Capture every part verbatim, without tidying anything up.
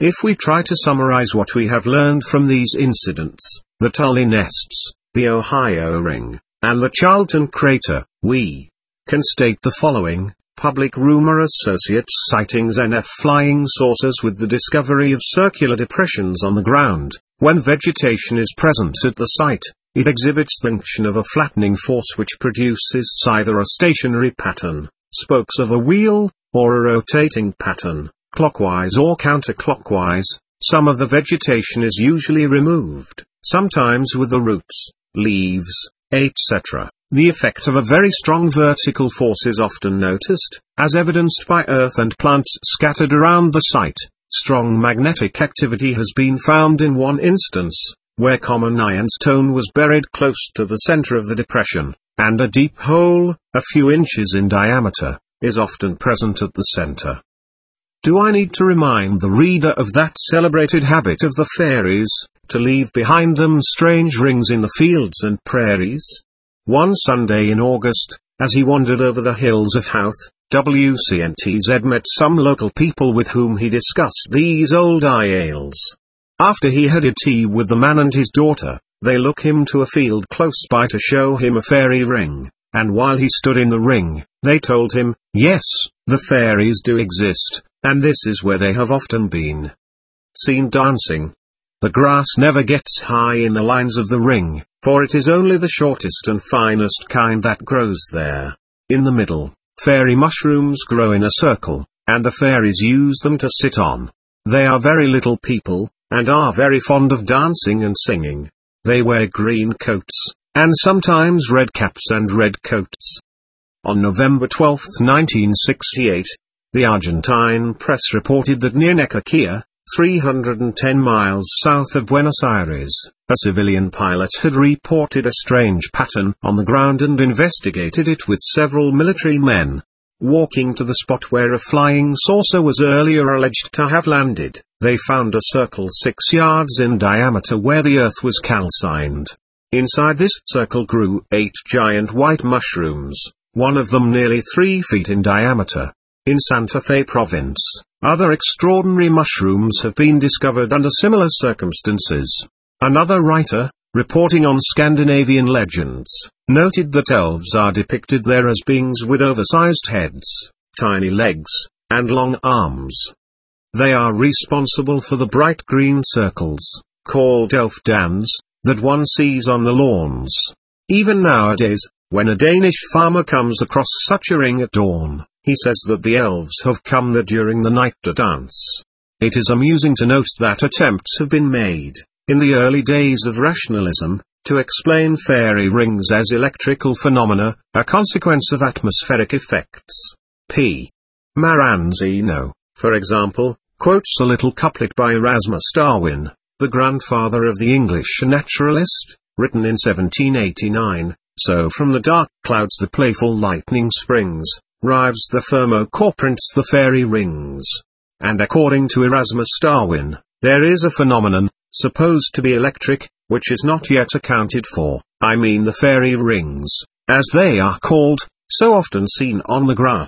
If we try to summarize what we have learned from these incidents, the Tully nests, the Ohio ring, and the Charlton crater, we can state the following. Public rumor associates sightings N F flying saucers with the discovery of circular depressions on the ground. When vegetation is present at the site, it exhibits the function of a flattening force which produces either a stationary pattern, spokes of a wheel, or a rotating pattern, clockwise or counterclockwise. Some of the vegetation is usually removed, sometimes with the roots, leaves, et cetera. The effect of a very strong vertical force is often noticed, as evidenced by earth and plants scattered around the site. Strong magnetic activity has been found in one instance, where common ironstone was buried close to the center of the depression, and a deep hole, a few inches in diameter, is often present at the center. Do I need to remind the reader of that celebrated habit of the fairies, to leave behind them strange rings in the fields and prairies? One Sunday in August, as he wandered over the hills of Howth, W C N T Z met some local people with whom he discussed these old ideals. After he had had tea with the man and his daughter, they took him to a field close by to show him a fairy ring, and while he stood in the ring, they told him, yes, the fairies do exist, and this is where they have often been seen dancing. The grass never gets high in the lines of the ring, for it is only the shortest and finest kind that grows there. In the middle, fairy mushrooms grow in a circle, and the fairies use them to sit on. They are very little people, and are very fond of dancing and singing. They wear green coats, and sometimes red caps and red coats. On November twelfth nineteen sixty-eight, the Argentine press reported that near Necochea, three hundred ten miles south of Buenos Aires, a civilian pilot had reported a strange pattern on the ground and investigated it with several military men. Walking to the spot where a flying saucer was earlier alleged to have landed, they found a circle six yards in diameter where the earth was calcined. Inside this circle grew eight giant white mushrooms, one of them nearly three feet in diameter. In Santa Fe province, other extraordinary mushrooms have been discovered under similar circumstances. Another writer, reporting on Scandinavian legends, noted that elves are depicted there as beings with oversized heads, tiny legs, and long arms. They are responsible for the bright green circles, called elf dans, that one sees on the lawns. Even nowadays, when a Danish farmer comes across such a ring at dawn, he says that the elves have come there during the night to dance. It is amusing to note that attempts have been made, in the early days of rationalism, to explain fairy rings as electrical phenomena, a consequence of atmospheric effects. P. Maranzino, for example, quotes a little couplet by Erasmus Darwin, the grandfather of the English naturalist, written in seventeen eighty-nine, so from the dark clouds the playful lightning springs, rives the Thermocore prints the fairy rings. And according to Erasmus Darwin, there is a phenomenon, supposed to be electric, which is not yet accounted for, I mean the fairy rings, as they are called, so often seen on the grass.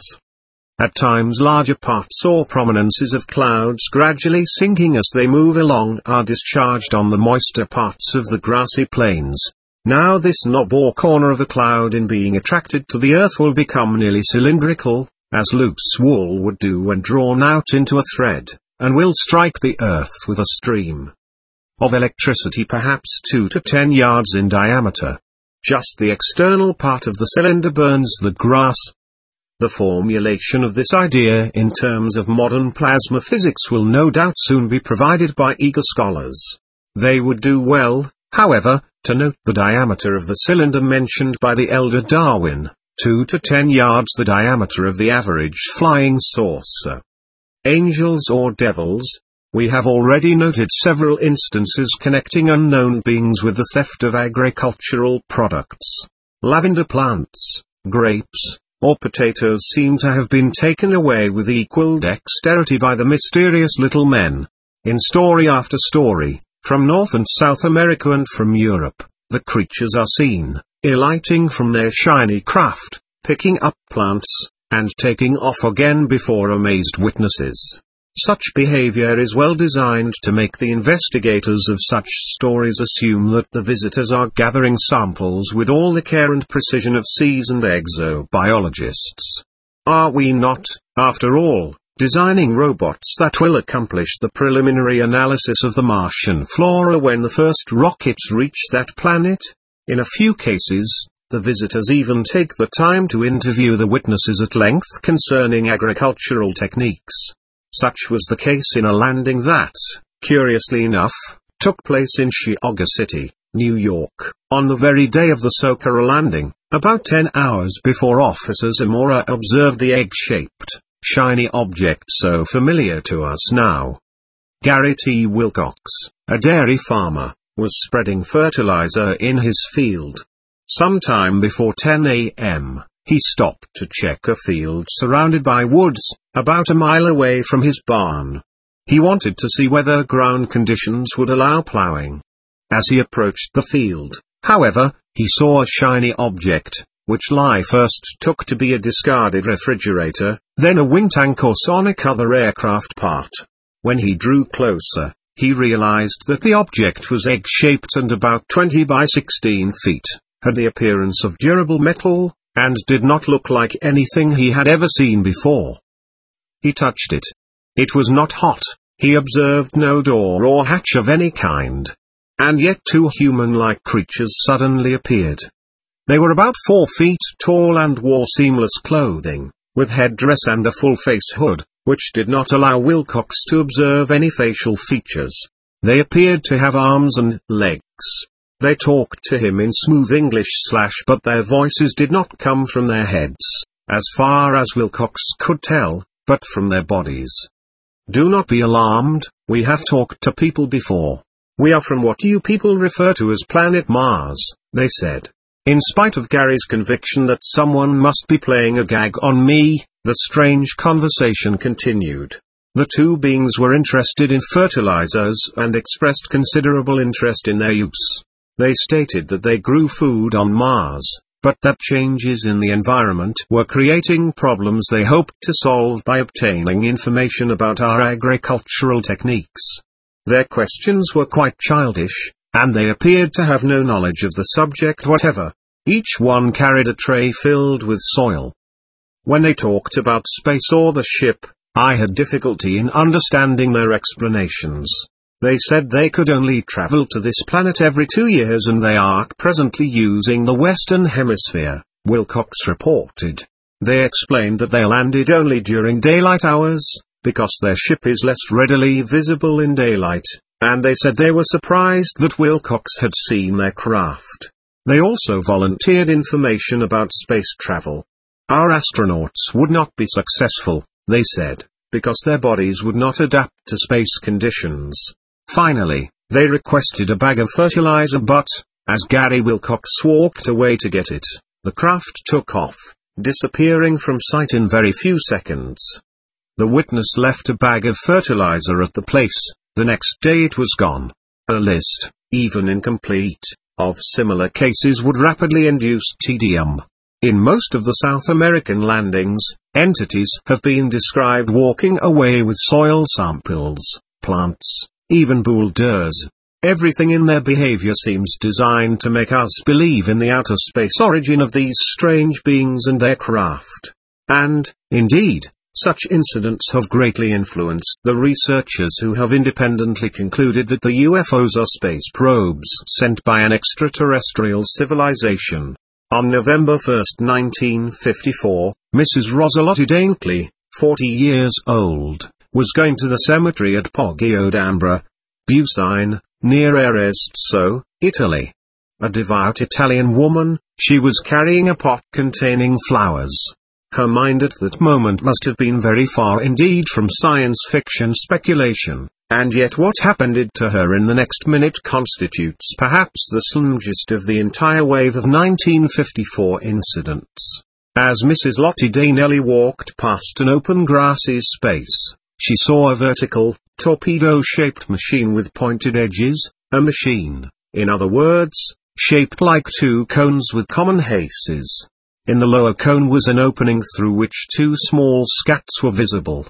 At times larger parts or prominences of clouds gradually sinking as they move along are discharged on the moister parts of the grassy plains. Now this knob or corner of a cloud in being attracted to the earth will become nearly cylindrical, as loose wool would do when drawn out into a thread, and will strike the earth with a stream of electricity perhaps two to ten yards in diameter. Just the external part of the cylinder burns the grass. The formulation of this idea in terms of modern plasma physics will no doubt soon be provided by eager scholars. They would do well, however, to note the diameter of the cylinder mentioned by the elder Darwin, two to ten yards the diameter of the average flying saucer. Angels or devils? We have already noted several instances connecting unknown beings with the theft of agricultural products. Lavender plants, grapes, or potatoes seem to have been taken away with equal dexterity by the mysterious little men. In story after story, from North and South America and from Europe, the creatures are seen, alighting from their shiny craft, picking up plants, and taking off again before amazed witnesses. Such behavior is well designed to make the investigators of such stories assume that the visitors are gathering samples with all the care and precision of seasoned exobiologists. Are we not, after all, designing robots that will accomplish the preliminary analysis of the Martian flora when the first rockets reach that planet? In a few cases, the visitors even take the time to interview the witnesses at length concerning agricultural techniques. Such was the case in a landing that, curiously enough, took place in Cuyahoga City, New York, on the very day of the Socorro landing, about ten hours before Officers Amora observed the egg-shaped, shiny object so familiar to us now. Gary T. Wilcox, a dairy farmer, was spreading fertilizer in his field. Sometime before ten a m, he stopped to check a field surrounded by woods, about a mile away from his barn. He wanted to see whether ground conditions would allow plowing. As he approached the field, however, he saw a shiny object, which Ly first took to be a discarded refrigerator, then a wing tank or sonic other aircraft part. When he drew closer, he realized that the object was egg-shaped and about twenty by sixteen feet, had the appearance of durable metal, and did not look like anything he had ever seen before. He touched it. It was not hot, he observed no door or hatch of any kind. And yet two human-like creatures suddenly appeared. They were about four feet tall and wore seamless clothing, with headdress and a full-face hood, which did not allow Wilcox to observe any facial features. They appeared to have arms and legs. They talked to him in smooth English slash but their voices did not come from their heads, as far as Wilcox could tell, but from their bodies. Do not be alarmed, we have talked to people before. We are from what you people refer to as planet Mars, they said. In spite of Gary's conviction that someone must be playing a gag on me, the strange conversation continued. The two beings were interested in fertilizers and expressed considerable interest in their use. They stated that they grew food on Mars, but that changes in the environment were creating problems they hoped to solve by obtaining information about our agricultural techniques. Their questions were quite childish, and they appeared to have no knowledge of the subject whatever. Each one carried a tray filled with soil. When they talked about space or the ship, I had difficulty in understanding their explanations. They said they could only travel to this planet every two years and they are presently using the Western Hemisphere, Wilcox reported. They explained that they landed only during daylight hours, because their ship is less readily visible in daylight, and they said they were surprised that Wilcox had seen their craft. They also volunteered information about space travel. Our astronauts would not be successful, they said, because their bodies would not adapt to space conditions. Finally, they requested a bag of fertilizer but, as Gary Wilcox walked away to get it, the craft took off, disappearing from sight in very few seconds. The witness left a bag of fertilizer at the place, the next day it was gone. A list, even incomplete, of similar cases would rapidly induce tedium. In most of the South American landings, entities have been described walking away with soil samples, plants, even boulders. Everything in their behavior seems designed to make us believe in the outer space origin of these strange beings and their craft. And, indeed, such incidents have greatly influenced the researchers who have independently concluded that the U F Os are space probes sent by an extraterrestrial civilization. On November first nineteen fifty-four, Missus Rosalotti Daintley, forty years old, was going to the cemetery at Poggio d'Ambra, Busine, near Arezzo, Italy. A devout Italian woman, she was carrying a pot containing flowers. Her mind at that moment must have been very far indeed from science fiction speculation, and yet what happened to her in the next minute constitutes perhaps the slim gist of the entire wave of nineteen fifty-four incidents. As Missus Lotte Dainelli walked past an open grassy space, she saw a vertical, torpedo-shaped machine with pointed edges, a machine, in other words, shaped like two cones with common haces. In the lower cone was an opening through which two small scats were visible.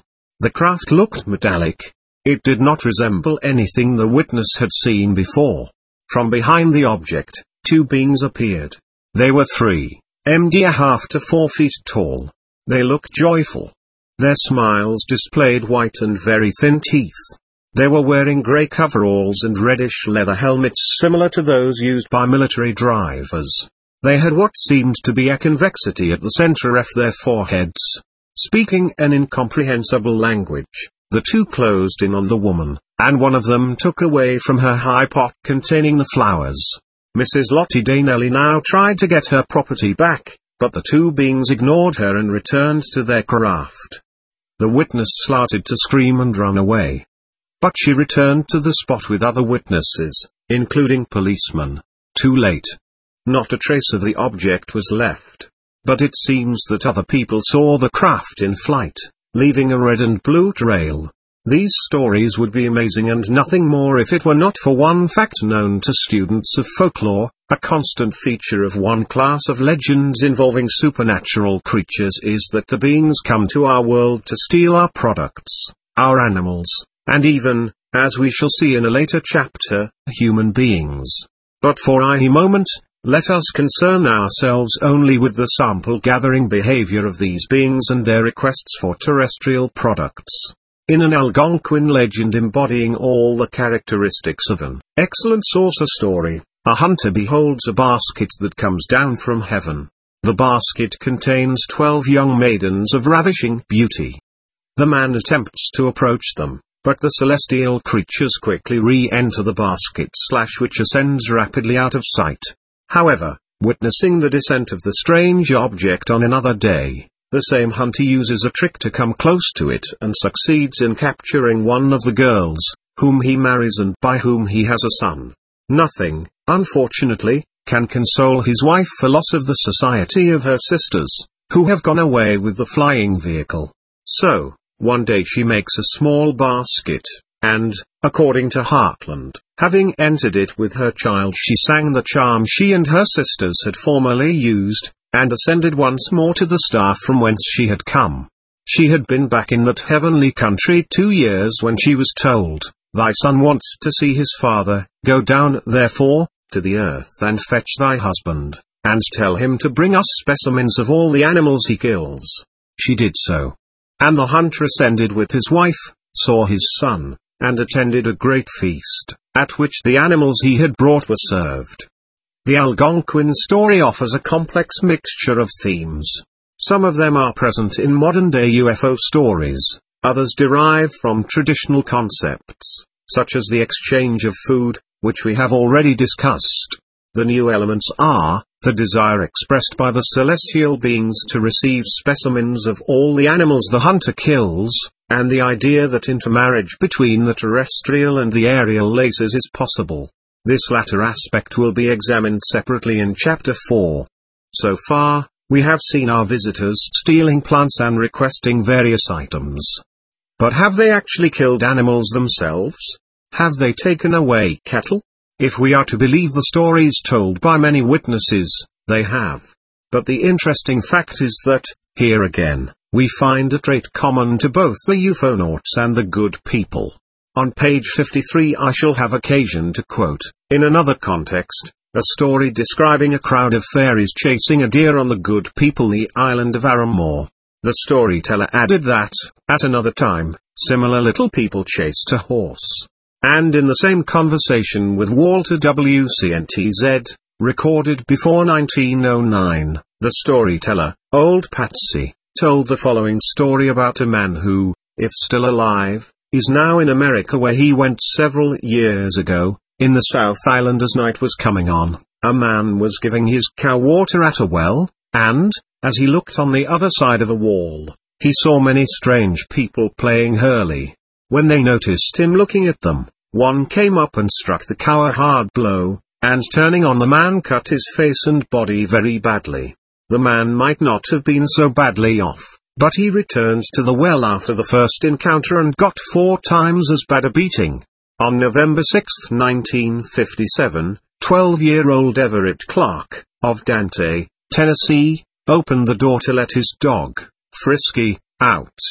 The craft looked metallic. It did not resemble anything the witness had seen before. From behind the object, two beings appeared. They were three, maybe a half to four feet tall. They looked joyful. Their smiles displayed white and very thin teeth. They were wearing grey coveralls and reddish leather helmets similar to those used by military drivers. They had what seemed to be a convexity at the center of their foreheads. Speaking an incomprehensible language, the two closed in on the woman, and one of them took away from her high pot containing the flowers. Missus Lottie Dainelli now tried to get her property back, but the two beings ignored her and returned to their craft. The witness started to scream and run away. But she returned to the spot with other witnesses, including policemen. Too late. Not a trace of the object was left. But it seems that other people saw the craft in flight, leaving a red and blue trail. These stories would be amazing and nothing more if it were not for one fact known to students of folklore. A constant feature of one class of legends involving supernatural creatures is that the beings come to our world to steal our products, our animals, and even, as we shall see in a later chapter, human beings. But for a moment, let us concern ourselves only with the sample-gathering behavior of these beings and their requests for terrestrial products. In an Algonquin legend embodying all the characteristics of an excellent sorcerer story, a hunter beholds a basket that comes down from heaven. The basket contains twelve young maidens of ravishing beauty. The man attempts to approach them, but the celestial creatures quickly re-enter the basket slash which ascends rapidly out of sight. However, witnessing the descent of the strange object on another day, the same hunter uses a trick to come close to it and succeeds in capturing one of the girls, whom he marries and by whom he has a son. Nothing, unfortunately, can console his wife for loss of the society of her sisters, who have gone away with the flying vehicle. So, one day she makes a small basket, and, according to Heartland, having entered it with her child, she sang the charm she and her sisters had formerly used, and ascended once more to the star from whence she had come. She had been back in that heavenly country two years when she was told, "Thy son wants to see his father, go down therefore, to the earth and fetch thy husband, and tell him to bring us specimens of all the animals he kills." She did so. And the hunter ascended with his wife, saw his son, and attended a great feast, at which the animals he had brought were served. The Algonquin story offers a complex mixture of themes. Some of them are present in modern-day U F O stories, others derive from traditional concepts, such as the exchange of food, which we have already discussed. The new elements are, the desire expressed by the celestial beings to receive specimens of all the animals the hunter kills, and the idea that intermarriage between the terrestrial and the aerial races is possible. This latter aspect will be examined separately in Chapter four. So far, we have seen our visitors stealing plants and requesting various items. But have they actually killed animals themselves? Have they taken away cattle? If we are to believe the stories told by many witnesses, they have. But the interesting fact is that, here again, we find a trait common to both the UFOnauts and the good people. On page fifty-three I shall have occasion to quote, in another context, a story describing a crowd of fairies chasing a deer on the good people the island of Aramore. The storyteller added that, at another time, similar little people chased a horse. And in the same conversation with Walter W. C N T Z, recorded before nineteen oh nine, the storyteller, Old Patsy, told the following story about a man who, if still alive, is now in America where he went several years ago. In the South Island as night was coming on, a man was giving his cow water at a well, and, as he looked on the other side of a wall, he saw many strange people playing hurley. When they noticed him looking at them, one came up and struck the cow a hard blow, and turning on the man cut his face and body very badly. The man might not have been so badly off, but he returned to the well after the first encounter and got four times as bad a beating. On November sixth nineteen fifty-seven, twelve-year-old Everett Clark, of Dante, Tennessee, opened the door to let his dog, Frisky, out.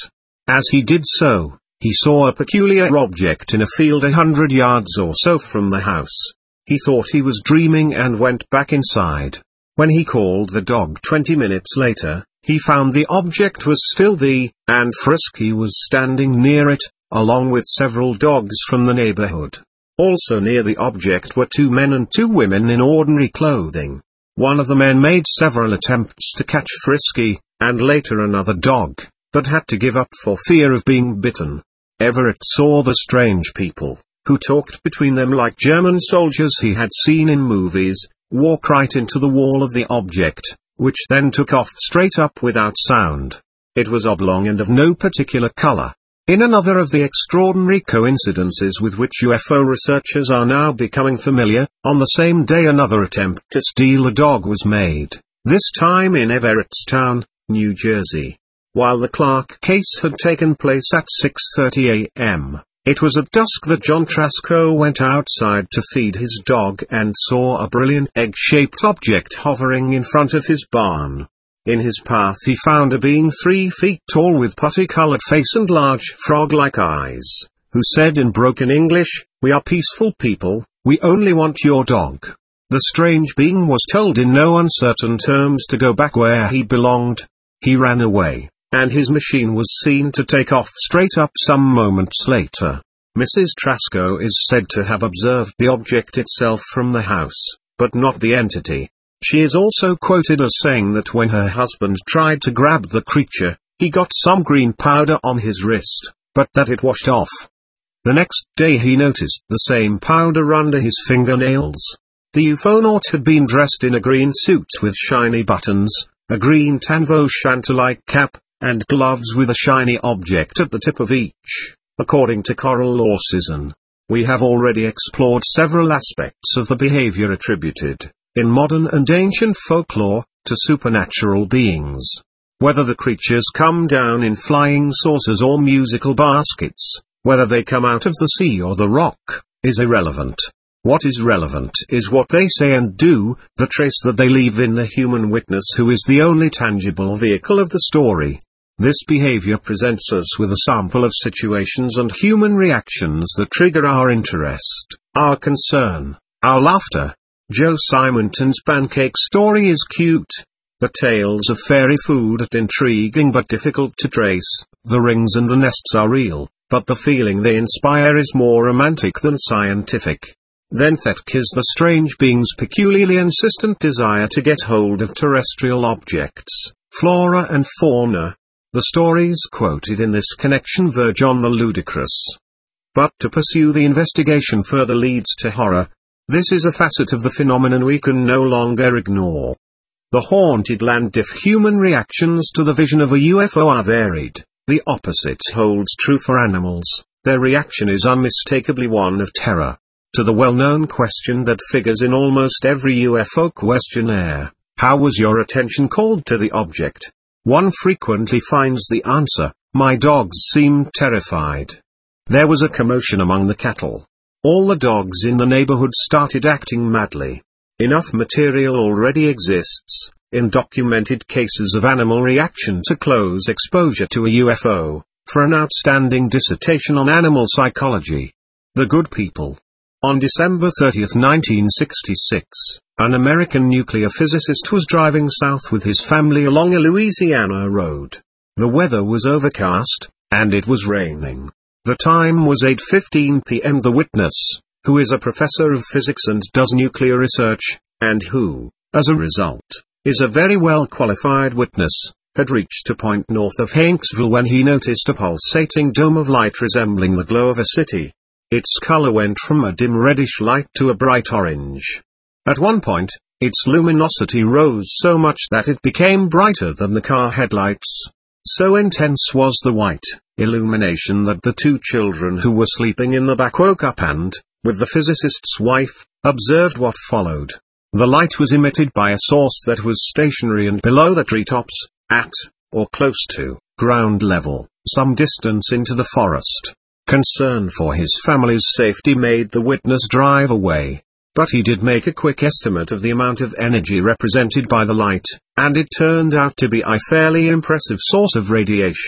As he did so, he saw a peculiar object in a field a hundred yards or so from the house. He thought he was dreaming and went back inside. When he called the dog twenty minutes later, he found the object was still there, and Frisky was standing near it, along with several dogs from the neighborhood. Also near the object were two men and two women in ordinary clothing. One of the men made several attempts to catch Frisky, and later another dog, but had to give up for fear of being bitten. Everett saw the strange people, who talked between them like German soldiers he had seen in movies, walk right into the wall of the object, which then took off straight up without sound. It was oblong and of no particular color. In another of the extraordinary coincidences with which U F O researchers are now becoming familiar, on the same day another attempt to steal a dog was made, this time in Everettstown, New Jersey. While the Clark case had taken place at six thirty a m, it was at dusk that John Trasco went outside to feed his dog and saw a brilliant egg-shaped object hovering in front of his barn. In his path he found a being three feet tall with putty-colored face and large frog-like eyes, who said in broken English, "We are peaceful people, we only want your dog." The strange being was told in no uncertain terms to go back where he belonged. He ran away, and his machine was seen to take off straight up some moments later. Missus Trasco is said to have observed the object itself from the house, but not the entity. She is also quoted as saying that when her husband tried to grab the creature, he got some green powder on his wrist, but that it washed off. The next day he noticed the same powder under his fingernails. The ufonaut had been dressed in a green suit with shiny buttons, a green Tanvo Shanta-like cap, and gloves with a shiny object at the tip of each, according to Coral Orsison. We have already explored several aspects of the behavior attributed, in modern and ancient folklore, to supernatural beings. Whether the creatures come down in flying saucers or musical baskets, whether they come out of the sea or the rock, is irrelevant. What is relevant is what they say and do, the trace that they leave in the human witness who is the only tangible vehicle of the story. This behavior presents us with a sample of situations and human reactions that trigger our interest, our concern, our laughter. Joe Simonton's pancake story is cute. The tales of fairy food are intriguing but difficult to trace. The rings and the nests are real, but the feeling they inspire is more romantic than scientific. Then Thetk is the strange being's peculiarly insistent desire to get hold of terrestrial objects, flora and fauna. The stories quoted in this connection verge on the ludicrous. But to pursue the investigation further leads to horror. This is a facet of the phenomenon we can no longer ignore. The haunted land. If human reactions to the vision of a U F O are varied, the opposite holds true for animals. Their reaction is unmistakably one of terror. To the well-known question that figures in almost every U F O questionnaire, how was your attention called to the object? One frequently finds the answer, my dogs seemed terrified. There was a commotion among the cattle. All the dogs in the neighborhood started acting madly. Enough material already exists, in documented cases of animal reaction to close exposure to a U F O, for an outstanding dissertation on animal psychology. The Good People. On December thirtieth nineteen sixty-six, an American nuclear physicist was driving south with his family along a Louisiana road. The weather was overcast, and it was raining. The time was eight fifteen p m The witness, who is a professor of physics and does nuclear research, and who, as a result, is a very well qualified witness, had reached a point north of Hanksville when he noticed a pulsating dome of light resembling the glow of a city. Its color went from a dim reddish light to a bright orange. At one point, its luminosity rose so much that it became brighter than the car headlights. So intense was the white illumination that the two children who were sleeping in the back woke up and, with the physicist's wife, observed what followed. The light was emitted by a source that was stationary and below the treetops, at, or close to, ground level, some distance into the forest. Concern for his family's safety made the witness drive away. But he did make a quick estimate of the amount of energy represented by the light, and it turned out to be a fairly impressive source of radiation.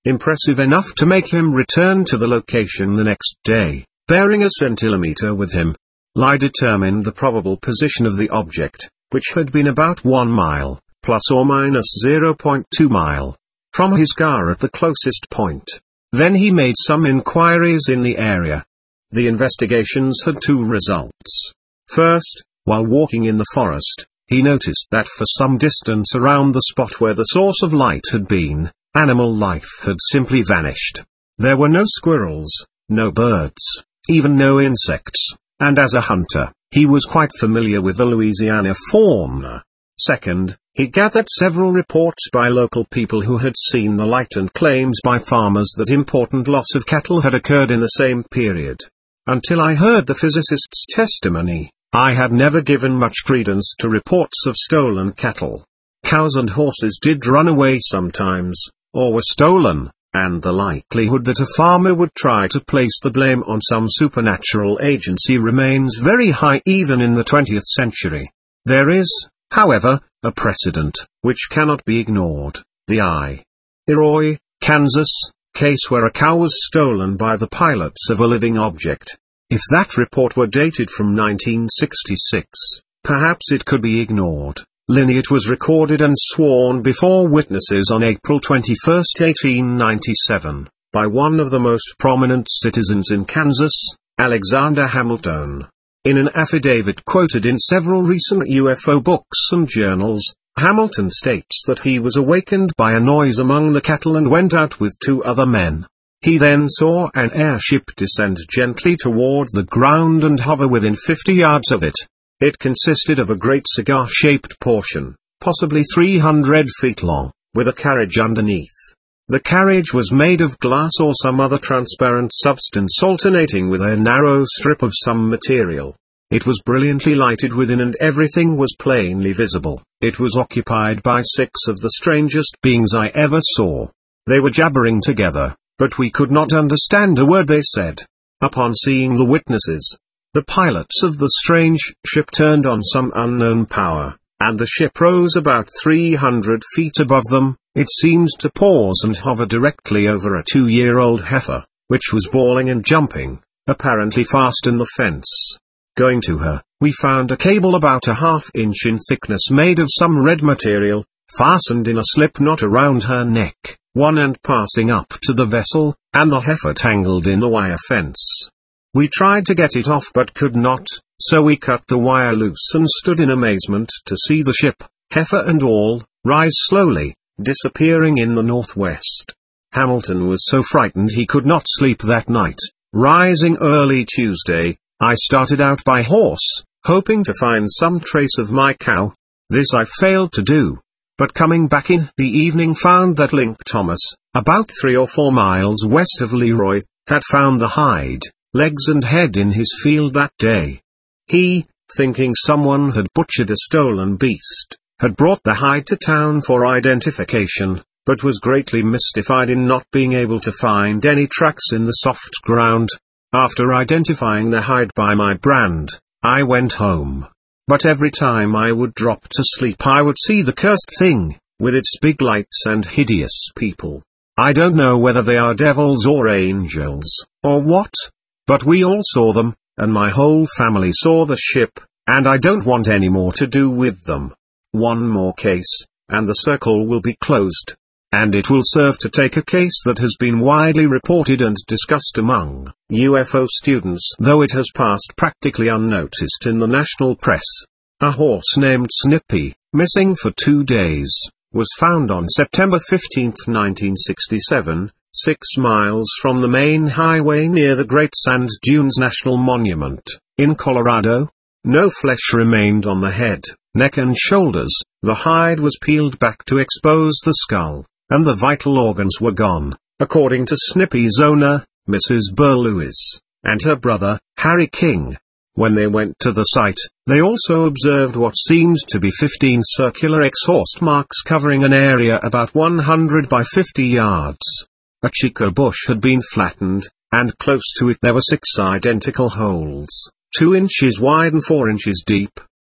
impressive enough to make him return to the location the next day, bearing a scintillometer with him. Lie determined the probable position of the object, which had been about one mile, plus or minus zero point two mile, from his car at the closest point. Then he made some inquiries in the area. The investigations had two results. First, while walking in the forest, he noticed that for some distance around the spot where the source of light had been, animal life had simply vanished. There were no squirrels, no birds, even no insects, and as a hunter, he was quite familiar with the Louisiana fauna. Second, he gathered several reports by local people who had seen the light and claims by farmers that important loss of cattle had occurred in the same period. Until I heard the physicist's testimony, I had never given much credence to reports of stolen cattle. Cows and horses did run away sometimes, or were stolen, and the likelihood that a farmer would try to place the blame on some supernatural agency remains very high even in the twentieth century. There is, however, a precedent, which cannot be ignored, the I. Eroy, Kansas, case where a cow was stolen by the pilots of a living object. If that report were dated from nineteen sixty-six, perhaps it could be ignored. Lynott was recorded and sworn before witnesses on April twenty-first, eighteen ninety-seven, by one of the most prominent citizens in Kansas, Alexander Hamilton. In an affidavit quoted in several recent U F O books and journals, Hamilton states that he was awakened by a noise among the cattle and went out with two other men. He then saw an airship descend gently toward the ground and hover within fifty yards of it. It consisted of a great cigar-shaped portion, possibly three hundred feet long, with a carriage underneath. The carriage was made of glass or some other transparent substance alternating with a narrow strip of some material. It was brilliantly lighted within and everything was plainly visible. It was occupied by six of the strangest beings I ever saw. They were jabbering together, but we could not understand a word they said. Upon seeing the witnesses, the pilots of the strange ship turned on some unknown power, and the ship rose about three hundred feet above them. It seemed to pause and hover directly over a two-year-old heifer, which was bawling and jumping, apparently fast in the fence. Going to her, we found a cable about a half inch in thickness made of some red material, fastened in a slip knot around her neck, one end passing up to the vessel, and the heifer tangled in the wire fence. We tried to get it off but could not, so we cut the wire loose and stood in amazement to see the ship, heifer and all, rise slowly, disappearing in the northwest. Hamilton was so frightened he could not sleep that night. Rising early Tuesday, I started out by horse, hoping to find some trace of my cow. This I failed to do. But coming back in the evening found that Link Thomas, about three or four miles west of Leroy, had found the hide, legs and head in his field that day. He, thinking someone had butchered a stolen beast, had brought the hide to town for identification, but was greatly mystified in not being able to find any tracks in the soft ground. After identifying the hide by my brand, I went home. But every time I would drop to sleep I would see the cursed thing, with its big lights and hideous people. I don't know whether they are devils or angels, or what, but we all saw them, and my whole family saw the ship, and I don't want any more to do with them. One more case, and the circle will be closed. And it will serve to take a case that has been widely reported and discussed among U F O students, though it has passed practically unnoticed in the national press. A horse named Snippy, missing for two days, was found on September fifteenth, nineteen sixty-seven, six miles from the main highway near the Great Sand Dunes National Monument, in Colorado. No flesh remained on the head, neck and shoulders. The hide was peeled back to expose the skull, and the vital organs were gone, according to Snippy's owner, Missus Burr Lewis, and her brother, Harry King. When they went to the site, they also observed what seemed to be fifteen circular exhaust marks covering an area about one hundred by fifty yards. A chico bush had been flattened, and close to it there were six identical holes, two inches wide and four inches deep.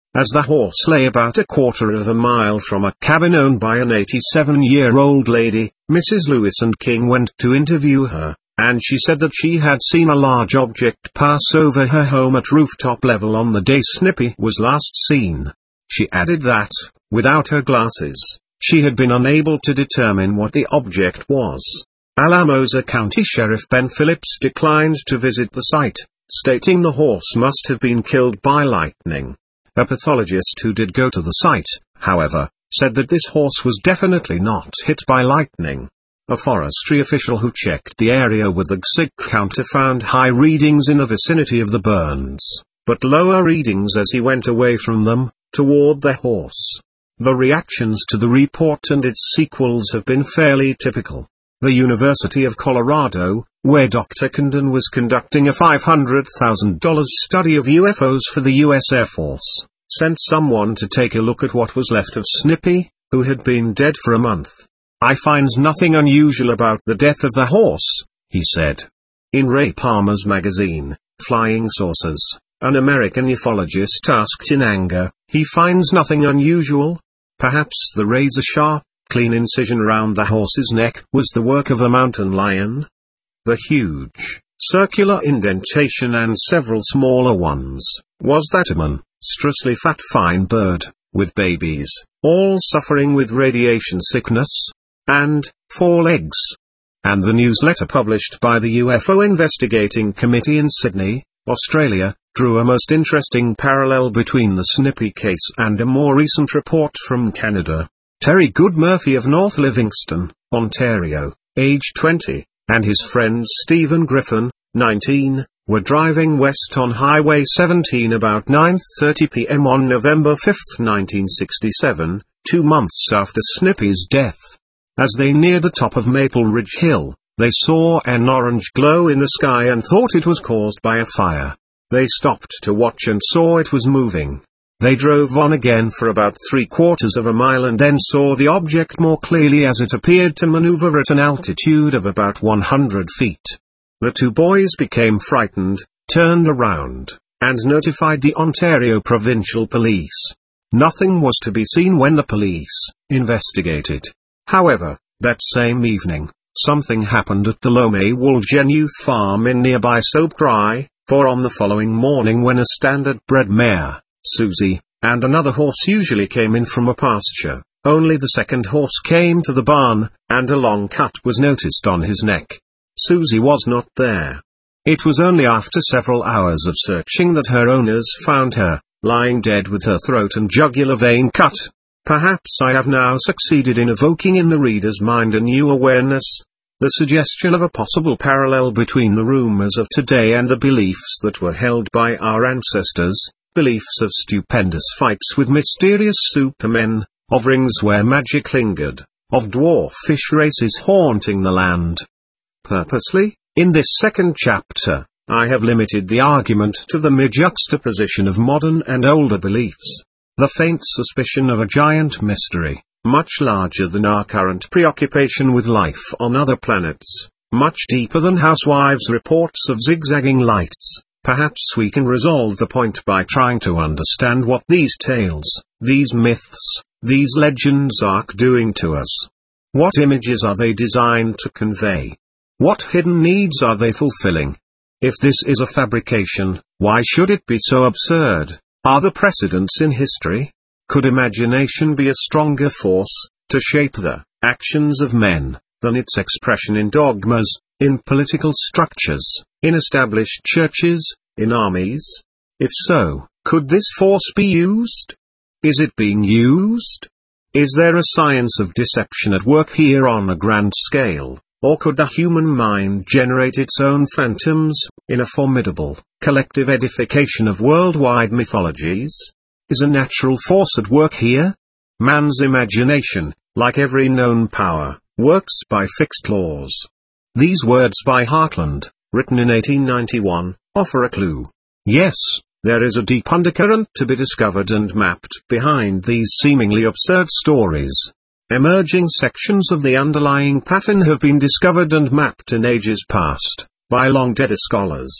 As the horse lay about a quarter of a mile from a cabin owned by an eighty-seven-year-old lady, Missus Lewis and King went to interview her, and she said that she had seen a large object pass over her home at rooftop level on the day Snippy was last seen. She added that, without her glasses, she had been unable to determine what the object was. Alamosa County Sheriff Ben Phillips declined to visit the site, stating the horse must have been killed by lightning. A pathologist who did go to the site, however, said that this horse was definitely not hit by lightning. A forestry official who checked the area with the G S I G counter found high readings in the vicinity of the burns, but lower readings as he went away from them, toward the horse. The reactions to the report and its sequels have been fairly typical. The University of Colorado, where Doctor Condon was conducting a five hundred thousand dollar study of U F Os for the U S Air Force, sent someone to take a look at what was left of Snippy, who had been dead for a month. "I finds nothing unusual about the death of the horse," he said. In Ray Palmer's magazine, Flying Saucers, an American ufologist asked in anger, "He finds nothing unusual? Perhaps the razor-sharp, clean incision round the horse's neck was the work of a mountain lion?" The huge, circular indentation and several smaller ones, was that a monstrously fat fine bird, with babies, all suffering with radiation sickness? And, four legs. And the newsletter published by the U F O Investigating Committee in Sydney, Australia, drew a most interesting parallel between the Snippy case and a more recent report from Canada. Terry Goodmurphy of North Livingston, Ontario, age twenty, and his friend Stephen Griffin, nineteen, were driving west on Highway seventeen about nine thirty p m on November fifth nineteen sixty-seven, two months after Snippy's death. As they neared the top of Maple Ridge Hill, they saw an orange glow in the sky and thought it was caused by a fire. They stopped to watch and saw it was moving. They drove on again for about three quarters of a mile and then saw the object more clearly as it appeared to maneuver at an altitude of about one hundred feet. The two boys became frightened, turned around, and notified the Ontario Provincial Police. Nothing was to be seen when the police investigated. However, that same evening, something happened at the Lome Woolgen Youth Farm in nearby Soapdry, for on the following morning when a standard-bred mare, Susie, and another horse usually came in from a pasture, only the second horse came to the barn, and a long cut was noticed on his neck. Susie was not there. It was only after several hours of searching that her owners found her, lying dead with her throat and jugular vein cut. Perhaps I have now succeeded in evoking in the reader's mind a new awareness, the suggestion of a possible parallel between the rumors of today and the beliefs that were held by our ancestors, beliefs of stupendous fights with mysterious supermen, of rings where magic lingered, of dwarfish races haunting the land. Purposely, in this second chapter, I have limited the argument to the mere juxtaposition of modern and older beliefs. The faint suspicion of a giant mystery, much larger than our current preoccupation with life on other planets, much deeper than Housewives' reports of zigzagging lights. Perhaps we can resolve the point by trying to understand what these tales, these myths, these legends are doing to us. What images are they designed to convey? What hidden needs are they fulfilling? If this is a fabrication, why should it be so absurd? Are there precedents in history? Could imagination be a stronger force, to shape the actions of men, than its expression in dogmas, in political structures, in established churches, in armies? If so, could this force be used? Is it being used? Is there a science of deception at work here on a grand scale, or could the human mind generate its own phantoms, in a formidable, collective edification of worldwide mythologies? Is a natural force at work here? Man's imagination, like every known power, works by fixed laws. These words by Hartland, written in eighteen ninety-one, offer a clue. Yes, there is a deep undercurrent to be discovered and mapped behind these seemingly absurd stories. Emerging sections of the underlying pattern have been discovered and mapped in ages past, by long-dead scholars.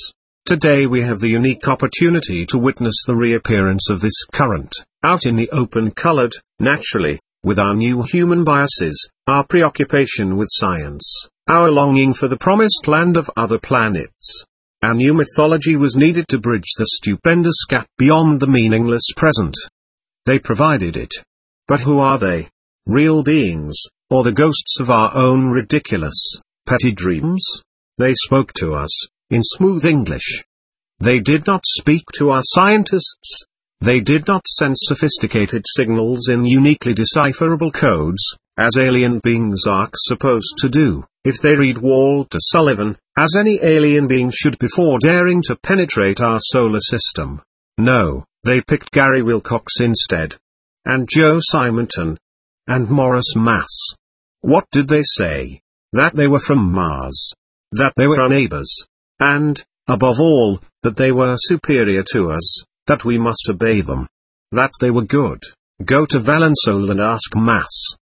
Today we have the unique opportunity to witness the reappearance of this current, out in the open colored, naturally, with our new human biases, our preoccupation with science, our longing for the promised land of other planets. Our new mythology was needed to bridge the stupendous gap beyond the meaningless present. They provided it. But who are they? Real beings, or the ghosts of our own ridiculous, petty dreams? They spoke to us, in smooth English. They did not speak to our scientists. They did not send sophisticated signals in uniquely decipherable codes, as alien beings are supposed to do, if they read Walter Sullivan, as any alien being should before daring to penetrate our solar system. No, they picked Gary Wilcox instead. And Joe Simonton. And Morris Mass. What did they say? That they were from Mars. That they were our neighbors. And, above all, that they were superior to us, that we must obey them. That they were good. Go to Valensole and ask Mass.